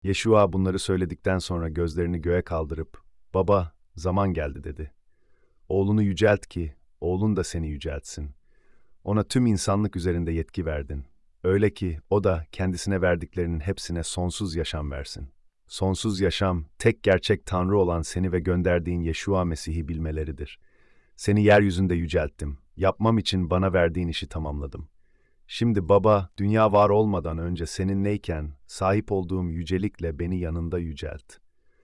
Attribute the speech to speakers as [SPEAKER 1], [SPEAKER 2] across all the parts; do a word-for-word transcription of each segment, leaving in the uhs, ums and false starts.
[SPEAKER 1] Yeşua bunları söyledikten sonra gözlerini göğe kaldırıp, "Baba, zaman geldi," dedi. "Oğlunu yücelt ki, oğlun da seni yüceltsin. Ona tüm insanlık üzerinde yetki verdin. Öyle ki o da kendisine verdiklerinin hepsine sonsuz yaşam versin. Sonsuz yaşam, tek gerçek Tanrı olan seni ve gönderdiğin Yeşua Mesih'i bilmeleridir. Seni yeryüzünde yücelttim. Yapmam için bana verdiğin işi tamamladım. Şimdi Baba, dünya var olmadan önce seninleyken sahip olduğum yücelikle beni yanında yücelt.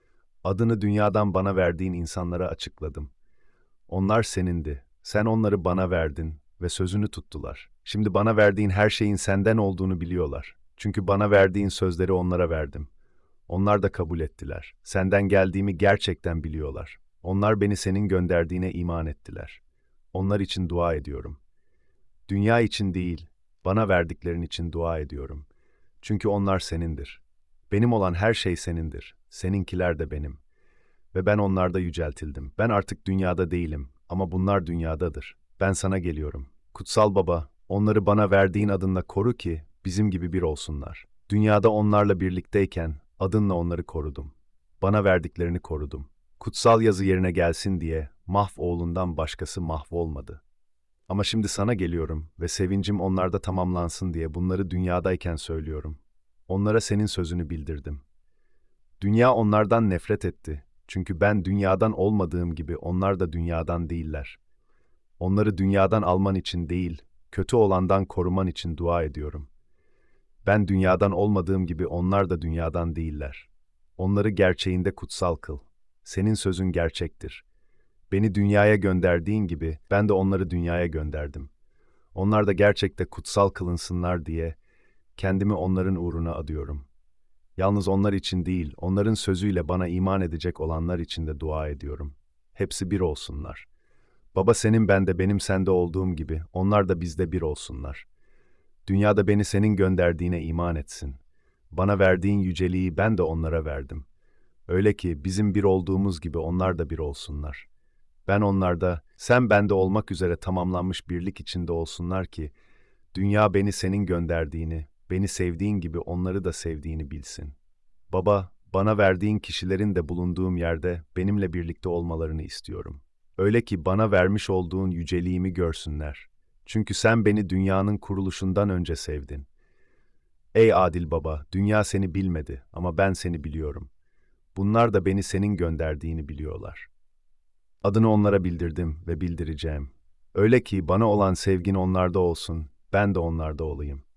[SPEAKER 1] Adını dünyadan bana verdiğin insanlara açıkladım. Onlar senindi. Sen onları bana verdin ve sözünü tuttular. Şimdi bana verdiğin her şeyin senden olduğunu biliyorlar. Çünkü bana verdiğin sözleri onlara verdim. Onlar da kabul ettiler. Senden geldiğimi gerçekten biliyorlar. Onlar beni senin gönderdiğine iman ettiler. Onlar için dua ediyorum. Dünya için değil, bana verdiklerin için dua ediyorum. Çünkü onlar senindir. Benim olan her şey senindir. Seninkiler de benim. Ve ben onlarda yüceltildim. Ben artık dünyada değilim ama bunlar dünyadadır. Ben sana geliyorum. Kutsal Baba, onları bana verdiğin adınla koru ki bizim gibi bir olsunlar. Dünyada onlarla birlikteyken adınla onları korudum. Bana verdiklerini korudum. Kutsal yazı yerine gelsin diye mahv oğlundan başkası mahvolmadı. Ama şimdi sana geliyorum ve sevincim onlarda tamamlansın diye bunları dünyadayken söylüyorum. Onlara senin sözünü bildirdim. Dünya onlardan nefret etti. Çünkü ben dünyadan olmadığım gibi onlar da dünyadan değiller. Onları dünyadan alman için değil, kötü olandan koruman için dua ediyorum. Ben dünyadan olmadığım gibi onlar da dünyadan değiller. Onları gerçeğinde kutsal kıl. Senin sözün gerçektir. Beni dünyaya gönderdiğin gibi ben de onları dünyaya gönderdim. Onlar da gerçekte kutsal kılınsınlar diye kendimi onların uğruna adıyorum. Yalnız onlar için değil, onların sözüyle bana iman edecek olanlar için de dua ediyorum. Hepsi bir olsunlar. Baba senin bende, benim sende olduğum gibi, onlar da bizde bir olsunlar. Dünyada beni senin gönderdiğine iman etsin. Bana verdiğin yüceliği ben de onlara verdim. Öyle ki bizim bir olduğumuz gibi onlar da bir olsunlar. Ben onlarda, sen bende olmak üzere tamamlanmış birlik içinde olsunlar ki, dünya beni senin gönderdiğini, beni sevdiğin gibi onları da sevdiğini bilsin. Baba, bana verdiğin kişilerin de bulunduğum yerde benimle birlikte olmalarını istiyorum. Öyle ki bana vermiş olduğun yüceliğimi görsünler. Çünkü sen beni dünyanın kuruluşundan önce sevdin. Ey adil baba, dünya seni bilmedi ama ben seni biliyorum. Bunlar da beni senin gönderdiğini biliyorlar. Adını onlara bildirdim ve bildireceğim. Öyle ki bana olan sevgin onlarda olsun, ben de onlarda olayım.